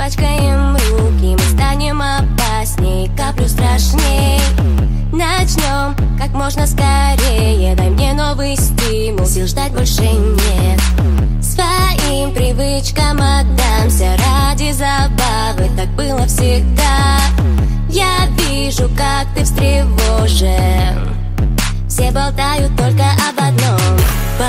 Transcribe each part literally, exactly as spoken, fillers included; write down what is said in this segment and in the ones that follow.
запачкаем руки, мы станем опасней, каплю страшней. Начнем как можно скорее, дай мне новый стимул, сил ждать больше нет. Своим привычкам отдамся ради забавы, так было всегда. Я вижу, как ты встревожен, все болтают только об одном.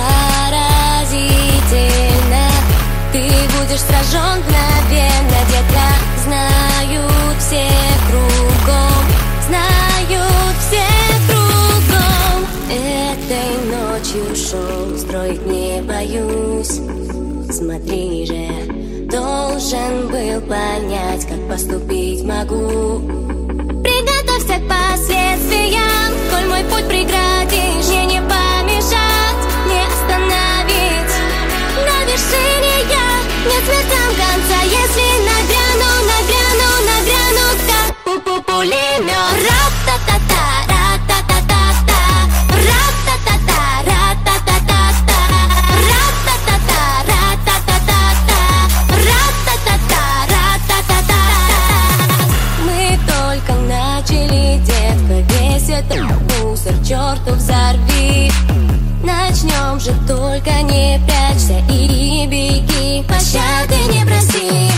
Поразительно, ты будешь сражен мгновенно, детка. Знают все кругом, знают все кругом. Этой ночью шоу строить не боюсь. Смотри же, должен был понять, как поступить могу. Приготовься к последствиям, коль мой путь преградишь, мне не помешать, не остановить. На вершине я, нет смертям конца, если нагряну, нагряну, нагряну, как пу-пу-пулемет. Ра-та-та-та, ра-та-та-та-та, ра-та-та-та, ра-та-та-та-та, ра-та-та-та, ра-та-та-та-та, ра-та-та-та, ра-та-та-та. Мы только начали, детка, весь этот мусор черту взорви. Начнем же, только не прячься и беги, пощады не проси.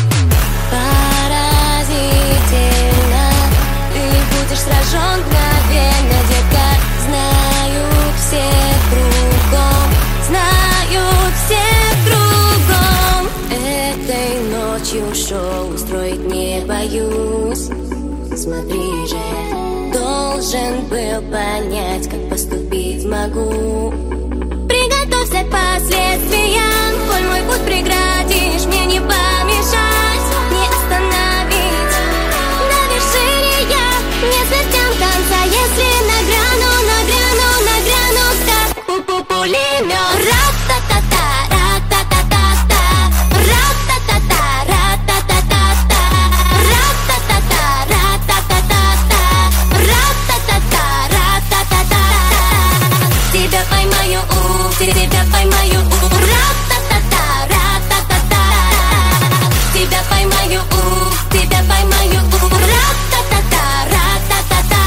Поразительно, ты будешь сражен мгновенно, детка. Знают все кругом, знают все кругом. Этой ночью шоу устроить не боюсь. Смотри же, должен был понять, как поступить могу. Приготовься к последствиям, коль мой путь преградишь, мне не помешать, не остановить. На вершине я, не смертям конца, если нагряну, нагряну, нагряну, как пу-пу-пулемет. Ра-та-та-та, ра-та-та-та-та, ра-та-та-та, ра-та-та-та-та, ра-та-та-та, ра-та-та-та-та, ра-та-та-та, ра-та-та-та. Тебя поймаю, у, тебя поймаю, у, ра-та-та-та, ра-та-та-та. Тебя поймаю, у, тебя поймаю, у, ра-та-та-та, ра-та-та-та.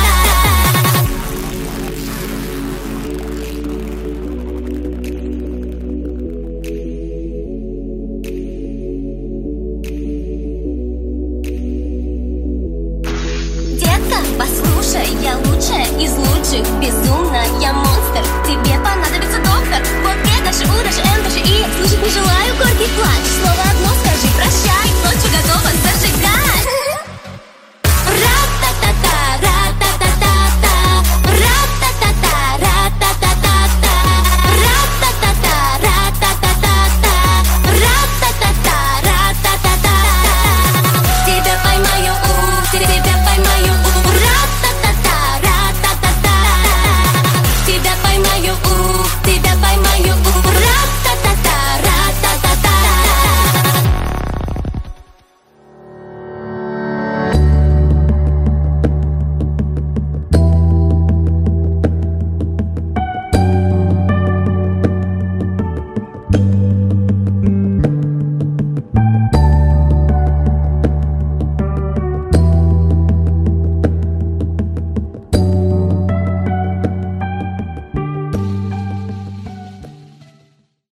Детка, послушай, я лучшая из лучших, безумно, я монстр, тебе понадобится доктор. Вот Г, дальше У, дальше Н, дальше И, слышать не желаю горький плач.